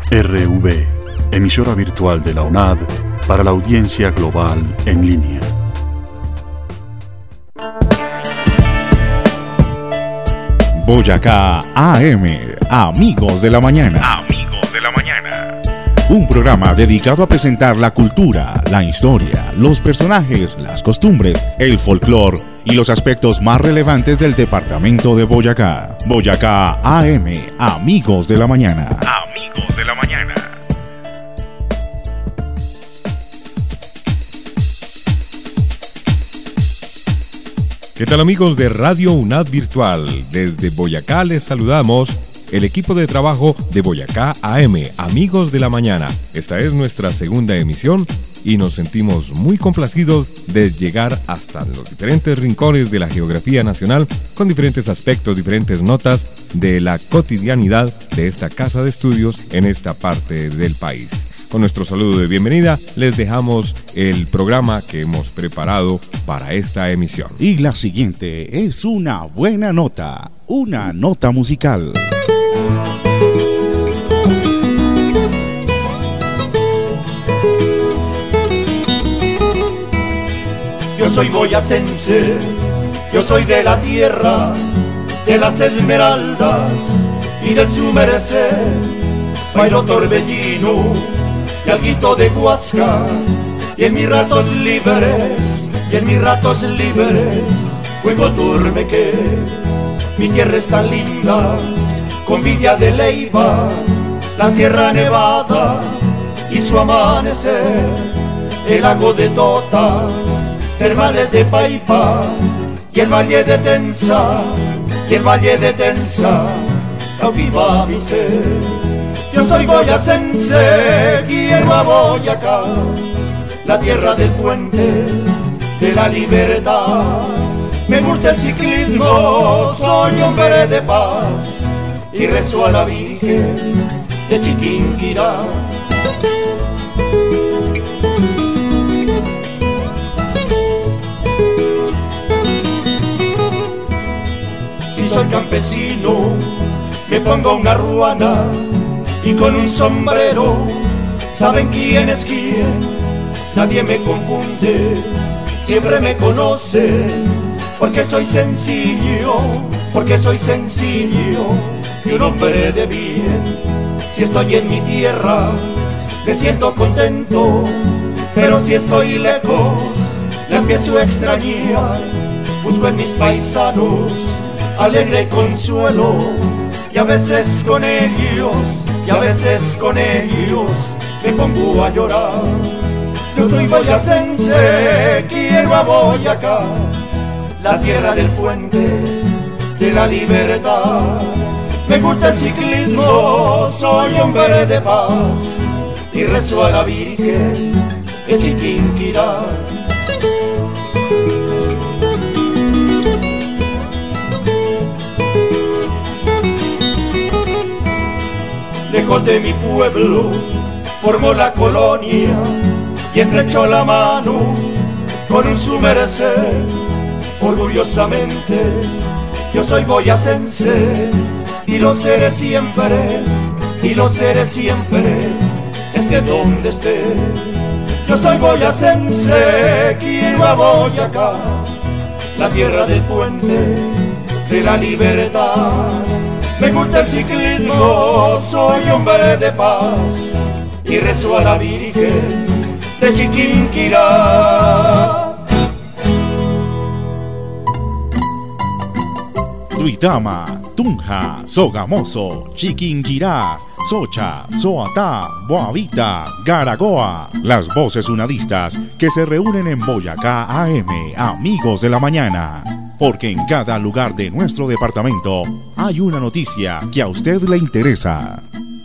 RV, emisora virtual de la UNAD para la audiencia global en línea. Boyacá AM, Amigos de la Mañana. Amigos de la Mañana. Un programa dedicado a presentar la cultura, la historia, los personajes, las costumbres, el folclore y los aspectos más relevantes del departamento de Boyacá. Boyacá AM, Amigos de la Mañana. Amigos de la Mañana. ¿Qué tal, amigos de Radio UNAD Virtual? Desde Boyacá les saludamos el equipo de trabajo de Boyacá AM, Amigos de la Mañana. Esta es nuestra segunda emisión y nos sentimos muy complacidos de llegar hasta los diferentes rincones de la geografía nacional con diferentes aspectos, diferentes notas de la cotidianidad de esta casa de estudios en esta parte del país. Con nuestro saludo de bienvenida, les dejamos el programa que hemos preparado para esta emisión. Y la siguiente es una buena nota, una nota musical. Yo soy boyacense, yo soy de la tierra, de las esmeraldas y del su merecer. Bailo torbellino y alguito de Huasca, y en mis ratos libres, juego turmeque. Mi tierra es tan linda, con Villa de Leyva, la Sierra Nevada y su amanecer, el lago de Tota, termales de Paipa y el valle de Tensa, cautiva mi ser. Yo soy boyacense, quiero a Boyacá, la tierra del puente, de la libertad. Me gusta el ciclismo, soy hombre de paz y rezo a la Virgen de Chiquinquirá. Si soy campesino, me pongo una ruana y con un sombrero, ¿saben quién es quién? Nadie me confunde, siempre me conocen. Porque soy sencillo, y un hombre de bien. Si estoy en mi tierra, me siento contento, pero si estoy lejos, la empiezo a extrañar. Busco en mis paisanos alegre consuelo, y a veces con ellos, me pongo a llorar. Yo soy boyacense, quiero a Boyacá, la tierra del puente, de la libertad. Me gusta el ciclismo, soy hombre de paz y rezo a la Virgen de Chiquinquirá. Lejos de mi pueblo formó la colonia y estrechó la mano con un su merecer. Orgullosamente yo soy boyacense y lo seré siempre, esté donde esté. Yo soy boyacense, quiero a Boyacá, la tierra del puente, de la libertad. Me gusta el ciclismo, soy hombre de paz y rezo a la Virgen de Chiquinquirá. Duitama, Tunja, Sogamoso, Chiquinquirá, Socha, Soatá, Boavita, Garagoa. Las voces unadistas que se reúnen en Boyacá AM, Amigos de la Mañana. Porque en cada lugar de nuestro departamento hay una noticia que a usted le interesa.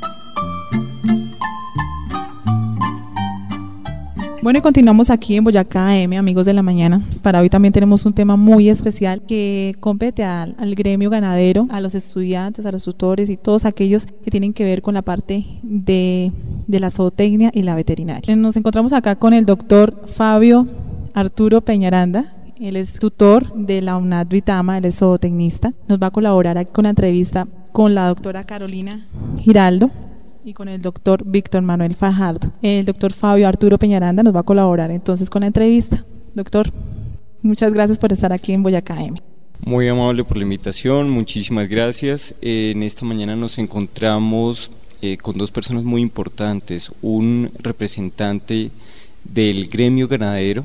Bueno, y continuamos aquí en Boyacá AM, Amigos de la Mañana. Para hoy también tenemos un tema muy especial que compete al gremio ganadero, a los estudiantes, a los tutores y todos aquellos que tienen que ver con la parte de la zootecnia y la veterinaria. Nos encontramos acá con el doctor Fabio Arturo Peñaranda. Él es tutor de la UNAD Duitama, él es zootecnista. Nos va a colaborar aquí con la entrevista con la doctora Carolina Giraldo. y con el doctor Víctor Manuel Fajardo. El doctor Fabio Arturo Peñaranda nos va a colaborar entonces con la entrevista. Doctor, muchas gracias por estar aquí en Boyacá AM. Muy amable por la invitación, muchísimas gracias. En esta mañana nos encontramos con dos personas muy importantes, un representante del gremio ganadero,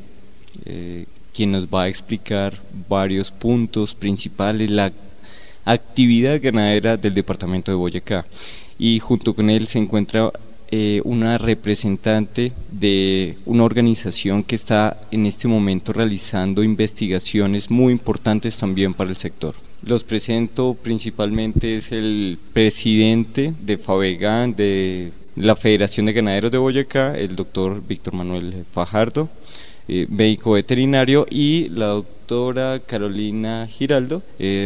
quien nos va a explicar varios puntos principales, la actividad ganadera del departamento de Boyacá, y junto con él se encuentra una representante de una organización que está en este momento realizando investigaciones muy importantes también para el sector. Los presento, principalmente es el presidente de Favegan, de la Federación de Ganaderos de Boyacá, el doctor Víctor Manuel Fajardo, médico veterinario, y la doctora Carolina Giraldo,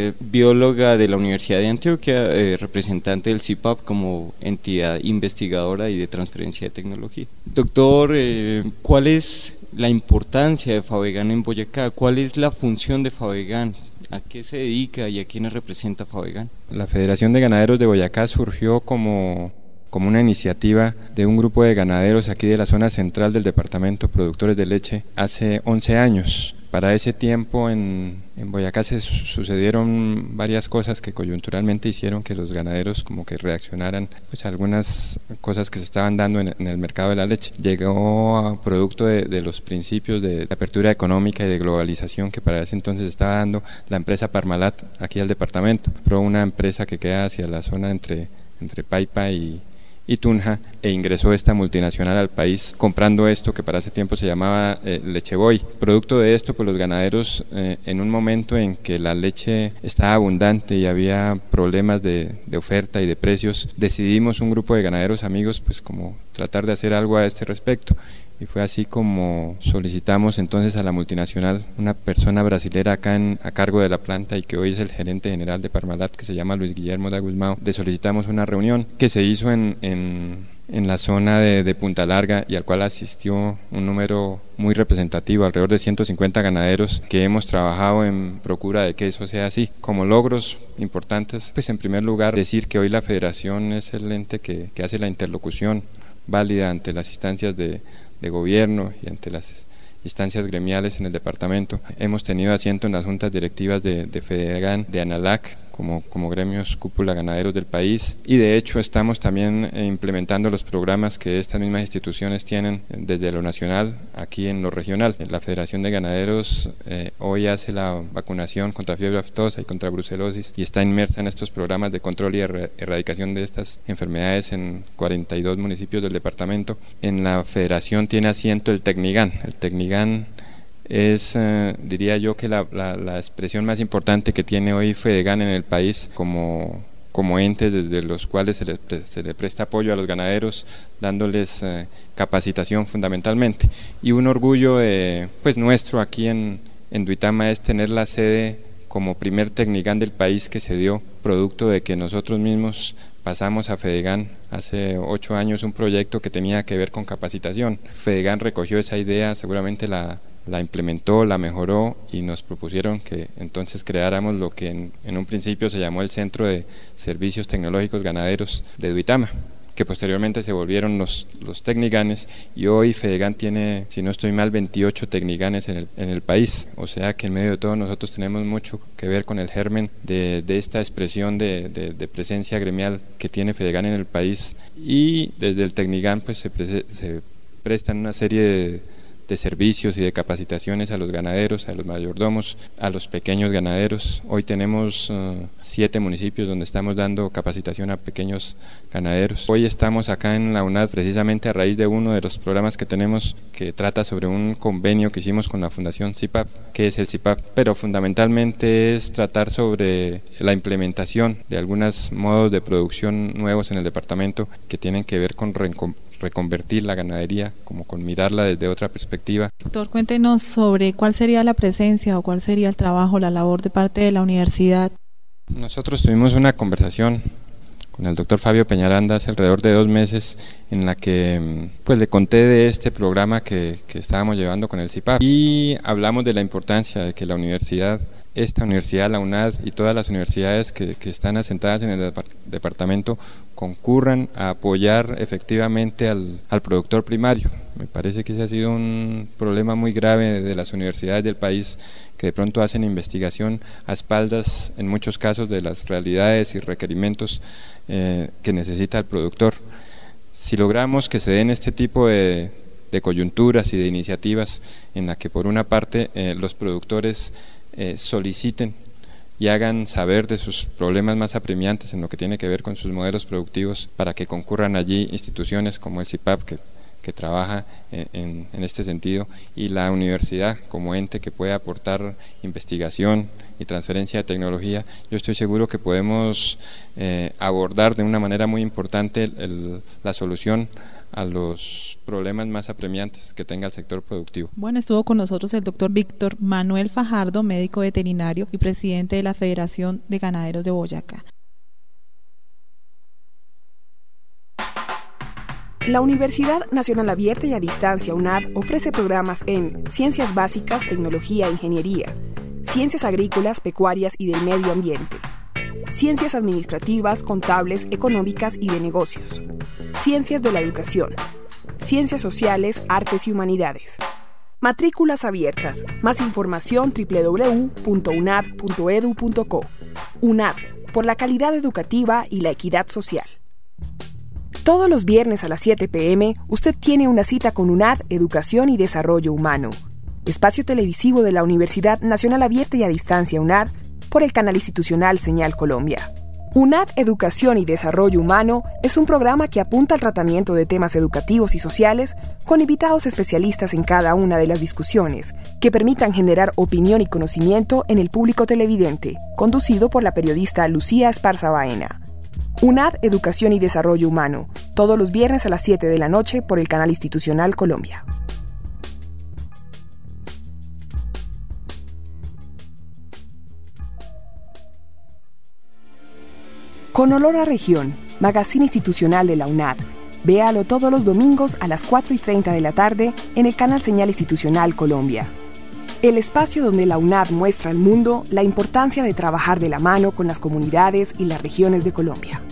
bióloga de la Universidad de Antioquia, representante del CIPAP como entidad investigadora y de transferencia de tecnología. Doctor, ¿cuál es la importancia de Favegan en Boyacá? ¿Cuál es la función de Favegan? ¿A qué se dedica y a quiénes representa Favegan? La Federación de Ganaderos de Boyacá surgió como una iniciativa de un grupo de ganaderos aquí de la zona central del departamento, productores de leche, hace 11 años. Para ese tiempo en Boyacá se sucedieron varias cosas que coyunturalmente hicieron que los ganaderos como que reaccionaran pues, a algunas cosas que se estaban dando en el mercado de la leche. Llegó a producto de los principios de apertura económica y de globalización que para ese entonces estaba dando la empresa Parmalat aquí al departamento. Fue una empresa que queda hacia la zona entre Paipa y Tunja, e ingresó esta multinacional al país comprando esto que para ese tiempo se llamaba Lecheboy. Producto de esto, pues los ganaderos en un momento en que la leche estaba abundante y había problemas de oferta y de precios, decidimos un grupo de ganaderos amigos pues como tratar de hacer algo a este respecto. Y fue así como solicitamos entonces a la multinacional, una persona brasilera acá a cargo de la planta y que hoy es el gerente general de Parmalat, que se llama Luis Guillermo Daguzmao. Le solicitamos una reunión que se hizo en la zona de Punta Larga y al cual asistió un número muy representativo, alrededor de 150 ganaderos que hemos trabajado en procura de que eso sea así. Como logros importantes, pues en primer lugar decir que hoy la federación es el ente que hace la interlocución válida ante las instancias de gobierno y ante las instancias gremiales en el departamento. Hemos tenido asiento en las juntas directivas de Fedegan, de Analac, como gremios cúpula ganaderos del país, y de hecho estamos también implementando los programas que estas mismas instituciones tienen desde lo nacional aquí en lo regional. La Federación de Ganaderos hoy hace la vacunación contra fiebre aftosa y contra brucelosis y está inmersa en estos programas de control y erradicación de estas enfermedades en 42 municipios del departamento. En la federación tiene asiento el Tecnigan. El Tecnigan es, diría yo, que la expresión más importante que tiene hoy Fedegan en el país como entes desde los cuales se le presta apoyo a los ganaderos, dándoles capacitación fundamentalmente. Y un orgullo pues nuestro aquí en Duitama es tener la sede como primer Tecnigan del país que se dio, producto de que nosotros mismos pasamos a Fedegan hace 8 años un proyecto que tenía que ver con capacitación. Fedegan recogió esa idea, seguramente la implementó, la mejoró y nos propusieron que entonces creáramos lo que en un principio se llamó el Centro de Servicios Tecnológicos Ganaderos de Duitama, que posteriormente se volvieron los Tecniganes, y hoy Fedegan tiene, si no estoy mal, 28 Tecniganes en el país. O sea que en medio de todo nosotros tenemos mucho que ver con el germen de esta expresión de presencia gremial que tiene Fedegan en el país, y desde el Tecnigan pues se prestan una serie de servicios y de capacitaciones a los ganaderos, a los mayordomos, a los pequeños ganaderos. Hoy tenemos 7 municipios donde estamos dando capacitación a pequeños ganaderos. Hoy estamos acá en la UNAD precisamente a raíz de uno de los programas que tenemos que trata sobre un convenio que hicimos con la Fundación CIPAP. ¿Qué es el CIPAP? Pero fundamentalmente es tratar sobre la implementación de algunos modos de producción nuevos en el departamento que tienen que ver con reconvertir la ganadería, como con mirarla desde otra perspectiva. Doctor, cuéntenos sobre cuál sería la presencia o cuál sería el trabajo, la labor de parte de la universidad. Nosotros tuvimos una conversación con el doctor Fabio Peñaranda hace alrededor de 2 meses en la que pues le conté de este programa que estábamos llevando con el CIPAP y hablamos de la importancia de que la universidad esta universidad, la UNAD y todas las universidades que están asentadas en el departamento concurran a apoyar efectivamente al productor primario. Me parece que ese ha sido un problema muy grave de las universidades del país, que de pronto hacen investigación a espaldas, en muchos casos, de las realidades y requerimientos que necesita el productor. Si logramos que se den este tipo de coyunturas y de iniciativas en la que por una parte los productores soliciten y hagan saber de sus problemas más apremiantes en lo que tiene que ver con sus modelos productivos, para que concurran allí instituciones como el CIPAP, que trabaja en este sentido, y la universidad como ente que puede aportar investigación y transferencia de tecnología, yo estoy seguro que podemos abordar de una manera muy importante la solución a los problemas más apremiantes que tenga el sector productivo. Bueno, estuvo con nosotros el doctor Víctor Manuel Fajardo, médico veterinario y presidente de la Federación de Ganaderos de Boyacá. La Universidad Nacional Abierta y a Distancia UNAD ofrece programas en Ciencias Básicas, Tecnología e Ingeniería, Ciencias Agrícolas, Pecuarias y del Medio Ambiente, Ciencias Administrativas, Contables, Económicas y de Negocios, Ciencias de la Educación, Ciencias Sociales, Artes y Humanidades. Matrículas abiertas. Más información www.unad.edu.co. UNAD, por la calidad educativa y la equidad social. Todos los viernes a las 7 p.m. usted tiene una cita con UNAD Educación y Desarrollo Humano, espacio televisivo de la Universidad Nacional Abierta y a Distancia UNAD, por el canal institucional Señal Colombia. UNAD Educación y Desarrollo Humano es un programa que apunta al tratamiento de temas educativos y sociales con invitados especialistas en cada una de las discusiones, que permitan generar opinión y conocimiento en el público televidente, conducido por la periodista Lucía Esparza Baena. UNAD Educación y Desarrollo Humano, todos los viernes a las 7 de la noche por el canal institucional Colombia. Con olor a región, magazine institucional de la UNAD. Véalo todos los domingos a las 4:30 de la tarde en el canal Señal Institucional Colombia. El espacio donde la UNAD muestra al mundo la importancia de trabajar de la mano con las comunidades y las regiones de Colombia.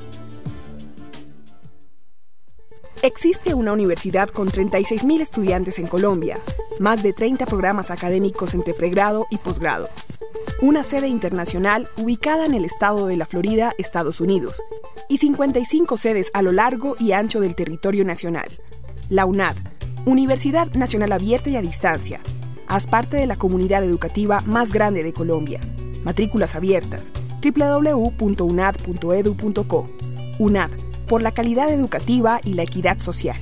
Existe una universidad con 36.000 estudiantes en Colombia, más de 30 programas académicos entre pregrado y posgrado. Una sede internacional ubicada en el estado de la Florida, Estados Unidos, y 55 sedes a lo largo y ancho del territorio nacional. La UNAD, Universidad Nacional Abierta y a Distancia. Haz parte de la comunidad educativa más grande de Colombia. Matrículas abiertas. www.unad.edu.co. UNAD, por la calidad educativa y la equidad social.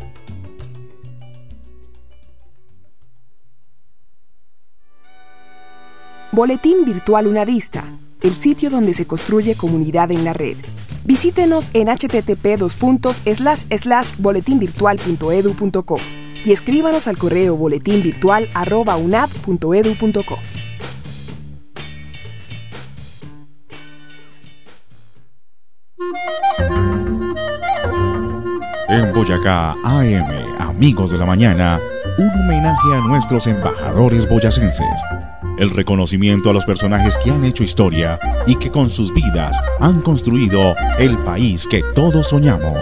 Boletín Virtual UNADista, el sitio donde se construye comunidad en la red. Visítenos en http://boletinvirtual.edu.co y escríbanos al correo boletinvirtual@unad.edu.co. En Boyacá AM, amigos de la mañana, un homenaje a nuestros embajadores boyacenses. El reconocimiento a los personajes que han hecho historia y que con sus vidas han construido el país que todos soñamos.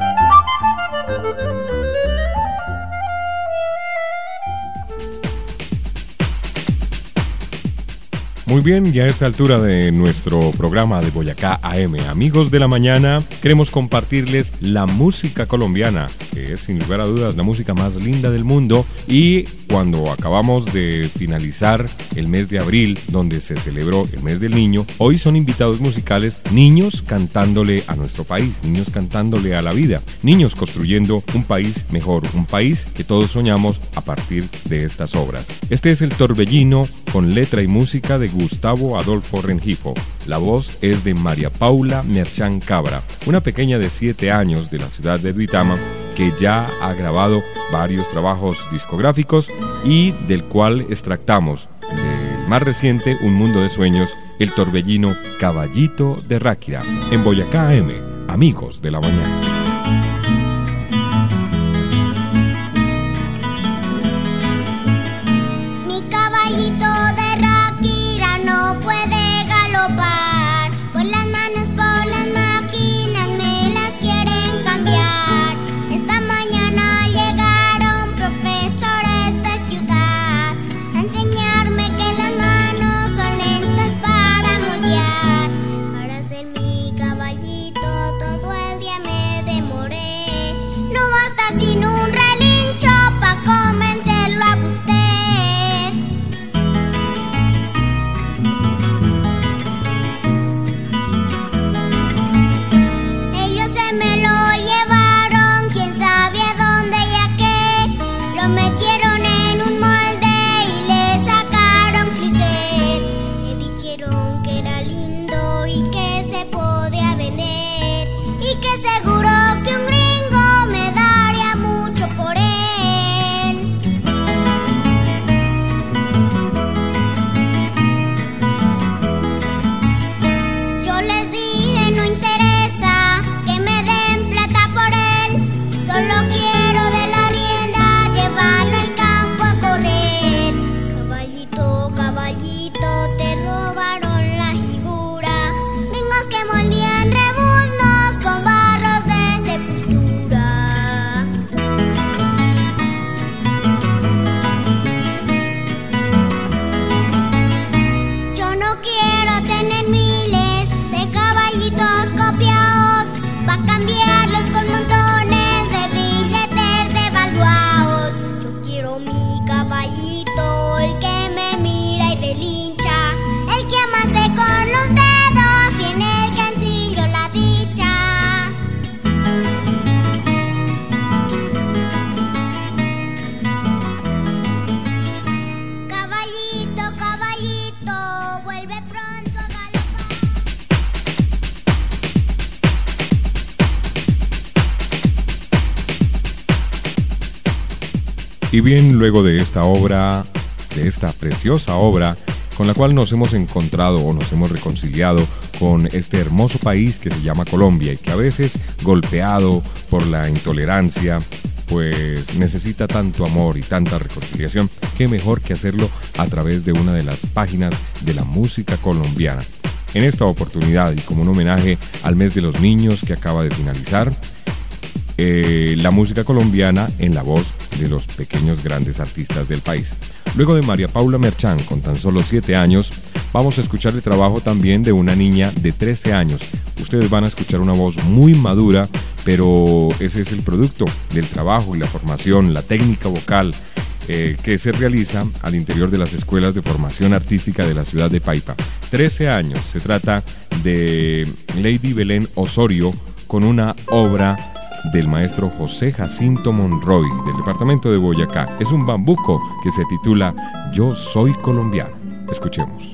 Muy bien, y a esta altura de nuestro programa de Boyacá AM, amigos de la mañana, queremos compartirles la música colombiana, que es sin lugar a dudas la música más linda del mundo. Y cuando acabamos de finalizar el mes de abril, donde se celebró el mes del niño, hoy son invitados musicales niños cantándole a nuestro país, niños cantándole a la vida, niños construyendo un país mejor, un país que todos soñamos a partir de estas obras. Este es el Torbellino, con letra y música de Gustavo Adolfo Rengifo. La voz es de María Paula Merchán Cabra, una pequeña de 7 años de la ciudad de Duitama, que ya ha grabado varios trabajos discográficos y del cual extractamos del más reciente Un Mundo de Sueños, el Torbellino Caballito de Ráquira, en Boyacá AM, amigos de la mañana. Mi caballito de Ráquira Y bien, luego de esta obra, de esta preciosa obra, con la cual nos hemos encontrado o nos hemos reconciliado con este hermoso país que se llama Colombia y que a veces, golpeado por la intolerancia, pues necesita tanto amor y tanta reconciliación, qué mejor que hacerlo a través de una de las páginas de la música colombiana. En esta oportunidad y como un homenaje al mes de los niños que acaba de finalizar, la música colombiana en la voz de los pequeños grandes artistas del país. Luego de María Paula Merchán, con tan solo 7 años, vamos a escuchar el trabajo también de una niña de 13 años. Ustedes van a escuchar una voz muy madura, pero ese es el producto del trabajo y la formación, la técnica vocal que se realiza al interior de las escuelas de formación artística de la ciudad de Paipa. 13 años, se trata de Lady Belén Osorio con una obra del maestro José Jacinto Monroy del departamento de Boyacá. Es un bambuco que se titula Yo Soy Colombiano. Escuchemos.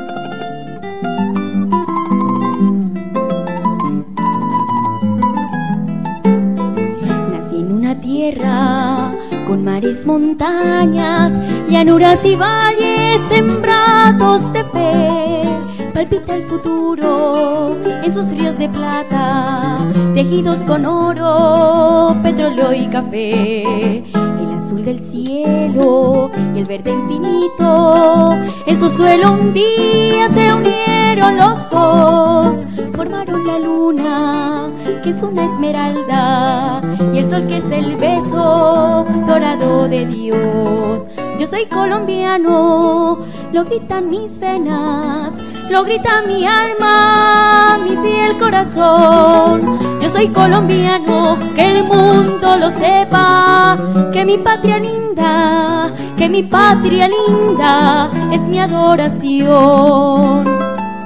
Nací en una tierra con mares, montañas, llanuras y valles sembrados de fe. Palpita el futuro en sus ríos de plata, tejidos con oro, petróleo y café. El azul del cielo y el verde infinito, en su suelo un día se unieron los dos. Formaron la luna, que es una esmeralda, y el sol, que es el beso dorado de Dios. Yo soy colombiano, lo gritan mis venas, lo grita mi alma, mi fiel corazón. Yo soy colombiano, que el mundo lo sepa, que mi patria linda, que mi patria linda es mi adoración.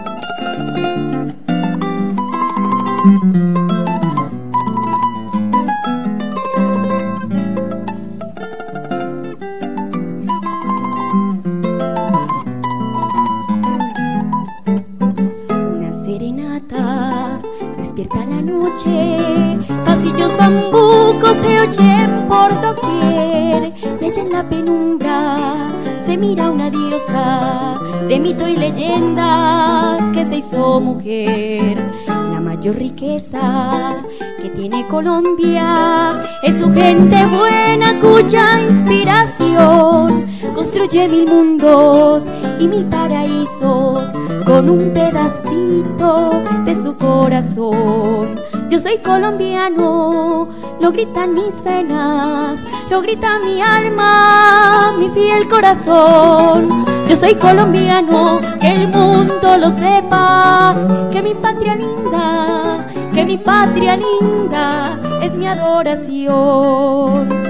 Pasillos bambucos se oyen por doquier, y allá en la penumbra se mira una diosa de mito y leyenda que se hizo mujer. La mayor riqueza que tiene Colombia es su gente buena, cuya inspiración construye 1000 mundos y 1000 paraísos con un pedacito de su corazón. Yo soy colombiano, lo gritan mis venas, lo grita mi alma, mi fiel corazón. Yo soy colombiano, que el mundo lo sepa, que mi patria linda, que mi patria linda es mi adoración.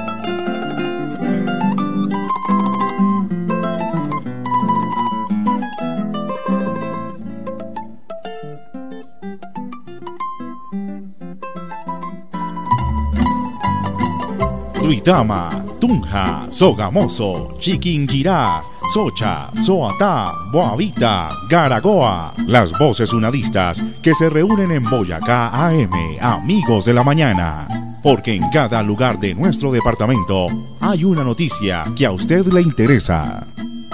Duitama, Tunja, Sogamoso, Chiquinquirá, Socha, Soatá, Boavita, Garagoa. Las voces unadistas que se reúnen en Boyacá AM, amigos de la mañana. Porque en cada lugar de nuestro departamento hay una noticia que a usted le interesa.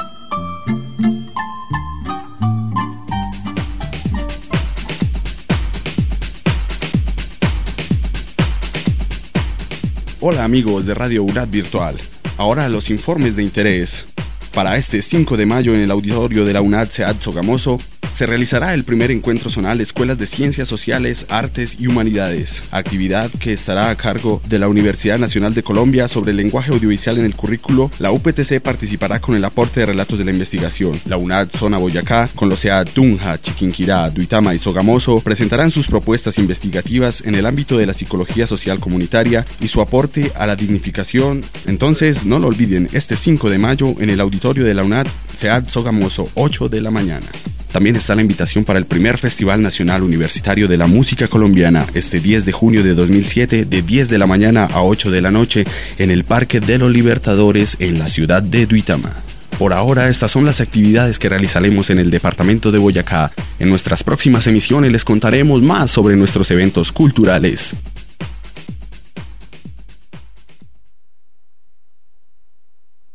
Hola amigos de Radio UNAD Virtual, ahora los informes de interés. Para este 5 de mayo en el auditorio de la UNAD SEAD Sogamoso se realizará el primer encuentro zonal Escuelas de Ciencias Sociales, Artes y Humanidades, actividad que estará a cargo de la Universidad Nacional de Colombia sobre el lenguaje audiovisual en el currículo. La UPTC participará con el aporte de relatos de la investigación. La UNAD Zona Boyacá, con los SEAD Tunja, Chiquinquirá, Duitama y Sogamoso, presentarán sus propuestas investigativas en el ámbito de la psicología social comunitaria y su aporte a la dignificación. Entonces, no lo olviden, este 5 de mayo en el auditorio de la UNAD SEAD Sogamoso, 8 de la mañana. También está la invitación para el primer Festival Nacional Universitario de la Música Colombiana, este 10 de junio de 2007, de 10 de la mañana a 8 de la noche, en el Parque de los Libertadores, en la ciudad de Duitama. Por ahora, estas son las actividades que realizaremos en el departamento de Boyacá. En nuestras próximas emisiones les contaremos más sobre nuestros eventos culturales.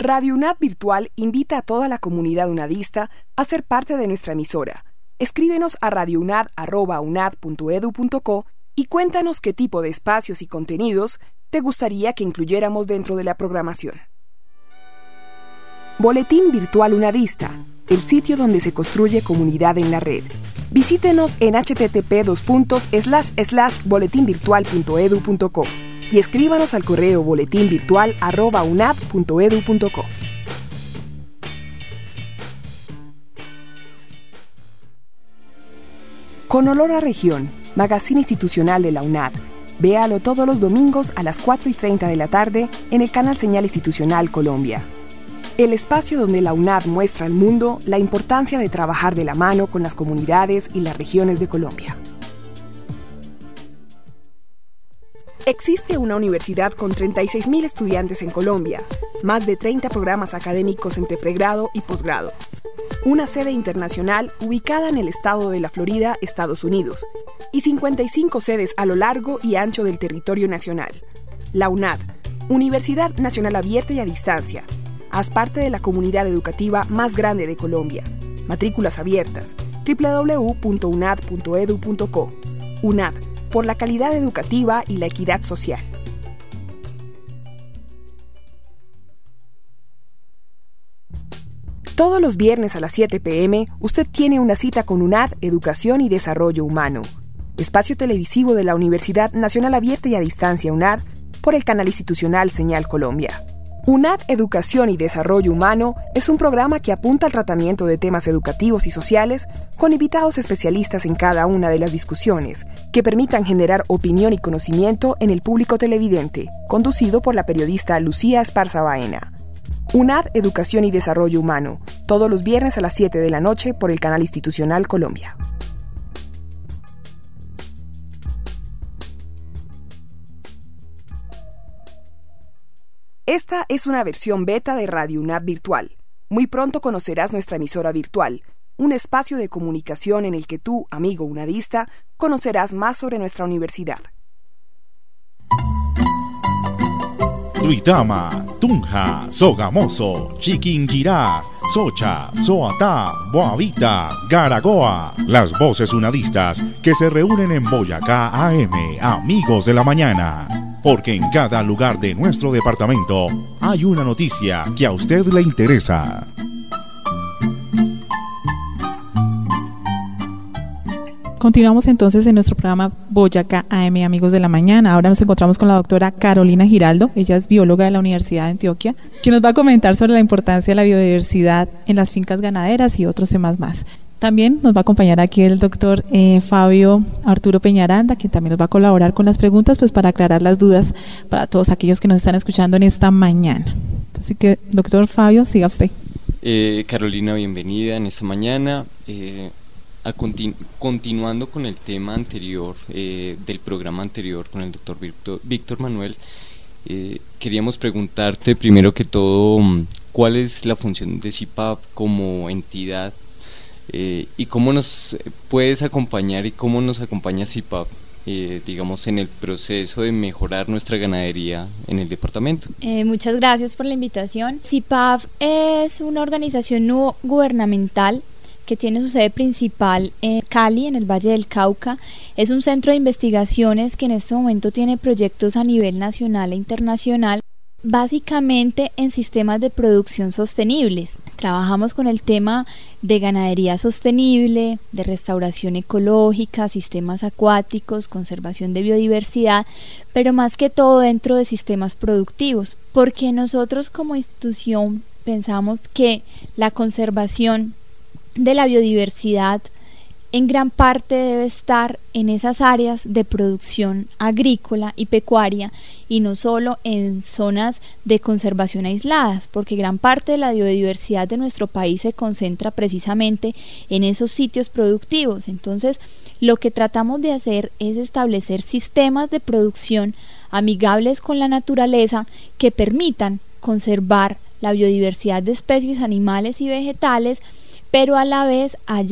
Radio UNAD Virtual invita a toda la comunidad unadista a ser parte de nuestra emisora. Escríbenos a radiounad@unad.edu.co y cuéntanos qué tipo de espacios y contenidos te gustaría que incluyéramos dentro de la programación. Boletín Virtual Unadista, el sitio donde se construye comunidad en la red. Visítenos en http://boletinvirtual.edu.co y escríbanos al correo boletinvirtual@unad.edu.co. Con olor a región, magazine institucional de la UNAD. Véalo todos los domingos a las 4:30 de la tarde en el canal Señal Institucional Colombia. El espacio donde la UNAD muestra al mundo la importancia de trabajar de la mano con las comunidades y las regiones de Colombia. Existe una universidad con 36.000 estudiantes en Colombia, más de 30 programas académicos entre pregrado y posgrado. Una sede internacional ubicada en el estado de la Florida, Estados Unidos, y 55 sedes a lo largo y ancho del territorio nacional. La UNAD, Universidad Nacional Abierta y a Distancia. Haz parte de la comunidad educativa más grande de Colombia. Matrículas abiertas. www.unad.edu.co. UNAD, por la calidad educativa y la equidad social. Todos los viernes a las 7 p.m., usted tiene una cita con UNAD Educación y Desarrollo Humano, espacio televisivo de la Universidad Nacional Abierta y a Distancia UNAD por el canal institucional Señal Colombia. UNAD Educación y Desarrollo Humano es un programa que apunta al tratamiento de temas educativos y sociales con invitados especialistas en cada una de las discusiones que permitan generar opinión y conocimiento en el público televidente, conducido por la periodista Lucía Esparza Baena. UNAD Educación y Desarrollo Humano, todos los viernes a las 7 de la noche por el canal institucional Colombia. Esta es una versión beta de Radio UNAD Virtual. Muy pronto conocerás nuestra emisora virtual, un espacio de comunicación en el que tú, amigo unadista, conocerás más sobre nuestra universidad. Duitama, Tunja, Sogamoso, Chiquinquirá, Socha, Soatá, Boavita, Garagoa. Las voces unadistas que se reúnen en Boyacá AM, amigos de la mañana. Porque en cada lugar de nuestro departamento hay una noticia que a usted le interesa. Continuamos entonces en nuestro programa Boyacá AM, amigos de la mañana. Ahora nos encontramos con la doctora Carolina Giraldo. Ella es bióloga de la Universidad de Antioquia, quien nos va a comentar sobre la importancia de la biodiversidad en las fincas ganaderas y otros temas más. También nos va a acompañar aquí el doctor Fabio Arturo Peñaranda, quien también nos va a colaborar con las preguntas, pues para aclarar las dudas para todos aquellos que nos están escuchando en esta mañana. Así que, doctor Fabio, siga usted. Carolina, bienvenida en esta mañana. Continuando con el tema anterior, del programa anterior con el doctor Víctor Manuel, queríamos preguntarte primero que todo, ¿cuál es la función de CIPAV como entidad y cómo nos puedes acompañar y cómo nos acompaña CIPAV, digamos, en el proceso de mejorar nuestra ganadería en el departamento? Muchas gracias por la invitación. CIPAV es una organización no gubernamental que tiene su sede principal en Cali, en el Valle del Cauca. Es un centro de investigaciones que en este momento tiene proyectos a nivel nacional e internacional, básicamente en sistemas de producción sostenibles. Trabajamos con el tema de ganadería sostenible, de restauración ecológica, sistemas acuáticos, conservación de biodiversidad, pero más que todo dentro de sistemas productivos, porque nosotros como institución pensamos que la conservación de la biodiversidad en gran parte debe estar en esas áreas de producción agrícola y pecuaria y no solo en zonas de conservación aisladas, porque gran parte de la biodiversidad de nuestro país se concentra precisamente en esos sitios productivos. Entonces, lo que tratamos de hacer es establecer sistemas de producción amigables con la naturaleza que permitan conservar la biodiversidad de especies animales y vegetales, pero a la vez haya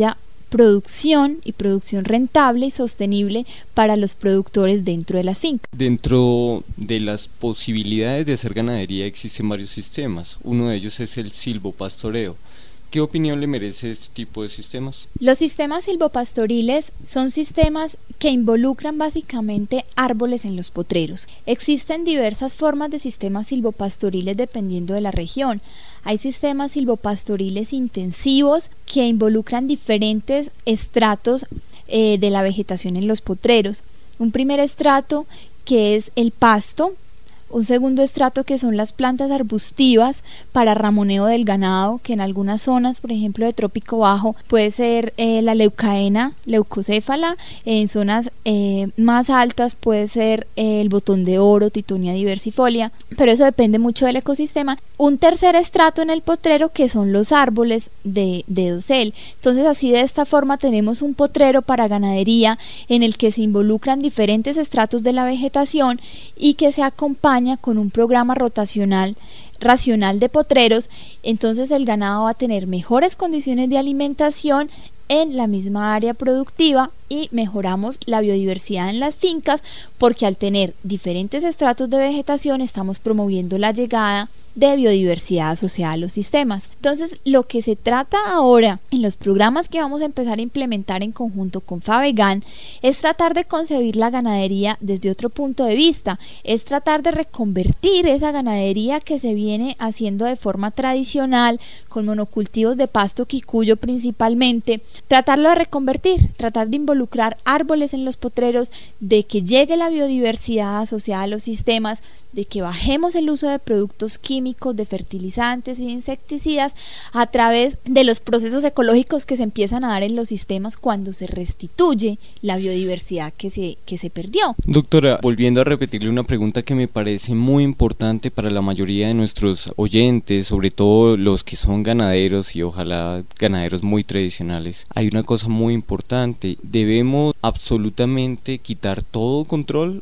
producción y producción rentable y sostenible para los productores dentro de las fincas. Dentro de las posibilidades de hacer ganadería existen varios sistemas. Uno de ellos es el silvopastoreo. ¿Qué opinión le merece este tipo de sistemas? Los sistemas silvopastoriles son sistemas que involucran básicamente árboles en los potreros. Existen diversas formas de sistemas silvopastoriles dependiendo de la región. Hay sistemas silvopastoriles intensivos que involucran diferentes estratos de la vegetación en los potreros. Un primer estrato que es el pasto, un segundo estrato que son las plantas arbustivas para ramoneo del ganado, que en algunas zonas, por ejemplo de trópico bajo, puede ser la leucaena, leucocéfala, en zonas más altas puede ser el botón de oro, Titonia diversifolia, pero eso depende mucho del ecosistema. Un tercer estrato en el potrero que son los árboles de dosel. Entonces así de esta forma tenemos un potrero para ganadería en el que se involucran diferentes estratos de la vegetación y que se acompaña con un programa rotacional racional de potreros. Entonces el ganado va a tener mejores condiciones de alimentación en la misma área productiva y mejoramos la biodiversidad en las fincas, porque al tener diferentes estratos de vegetación estamos promoviendo la llegada de biodiversidad asociada a los sistemas. Entonces lo que se trata ahora en los programas que vamos a empezar a implementar en conjunto con Favegan es tratar de concebir la ganadería desde otro punto de vista, es tratar de reconvertir esa ganadería que se viene haciendo de forma tradicional con monocultivos de pasto quicuyo principalmente, tratarlo de reconvertir, tratar de involucrar árboles en los potreros, de que llegue la biodiversidad asociada a los sistemas, de que bajemos el uso de productos químicos, de fertilizantes y de insecticidas a través de los procesos ecológicos que se empiezan a dar en los sistemas cuando se restituye la biodiversidad que se perdió. Doctora, volviendo a repetirle una pregunta que me parece muy importante para la mayoría de nuestros oyentes, sobre todo los que son ganaderos y ojalá ganaderos muy tradicionales. Hay una cosa muy importante, ¿debemos absolutamente quitar todo control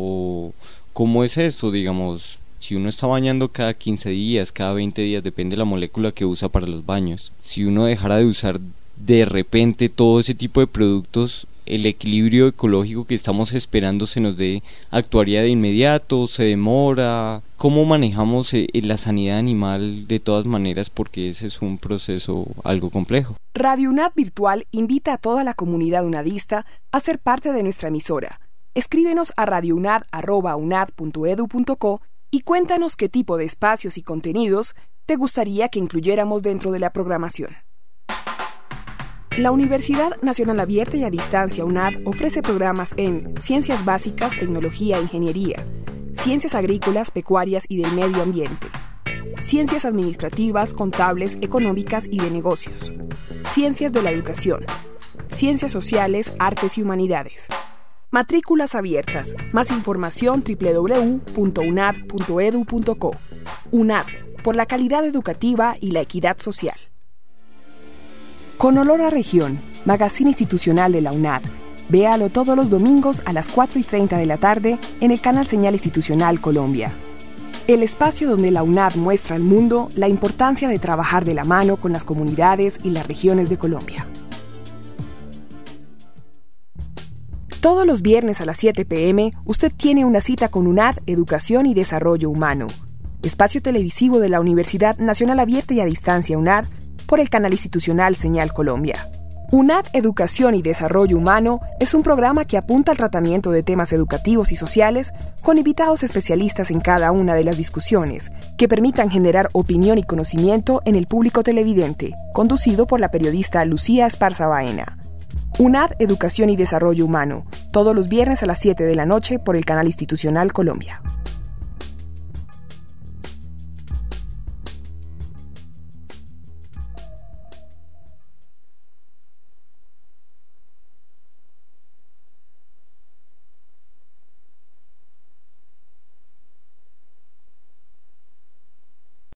o cómo es eso? Digamos, si uno está bañando cada 15 días, cada 20 días, depende de la molécula que usa para los baños. Si uno dejara de usar de repente todo ese tipo de productos, el equilibrio ecológico que estamos esperando se nos dé, ¿actuaría de inmediato? ¿Se demora? ¿Cómo manejamos la sanidad animal de todas maneras? Porque ese es un proceso algo complejo. Radio UNAD Virtual invita a toda la comunidad unadista a ser parte de nuestra emisora. Escríbenos a radiounad@unad.edu.co y cuéntanos qué tipo de espacios y contenidos te gustaría que incluyéramos dentro de la programación. La Universidad Nacional Abierta y a Distancia UNAD ofrece programas en Ciencias Básicas, Tecnología e Ingeniería, Ciencias Agrícolas, Pecuarias y del Medio Ambiente, Ciencias Administrativas, Contables, Económicas y de Negocios, Ciencias de la Educación, Ciencias Sociales, Artes y Humanidades. Matrículas abiertas. Más información www.unad.edu.co. UNAD, por la calidad educativa y la equidad social. Con olor a región, magazine institucional de la UNAD. Véalo todos los domingos a las 4:30 de la tarde en el canal Señal Institucional Colombia. El espacio donde la UNAD muestra al mundo la importancia de trabajar de la mano con las comunidades y las regiones de Colombia. Todos los viernes a las 7 p.m. usted tiene una cita con UNAD Educación y Desarrollo Humano, espacio televisivo de la Universidad Nacional Abierta y a Distancia UNAD por el canal institucional Señal Colombia. UNAD Educación y Desarrollo Humano es un programa que apunta al tratamiento de temas educativos y sociales con invitados especialistas en cada una de las discusiones que permitan generar opinión y conocimiento en el público televidente, conducido por la periodista Lucía Esparza Baena. UNAD Educación y Desarrollo Humano, todos los viernes a las 7 de la noche por el canal institucional Colombia.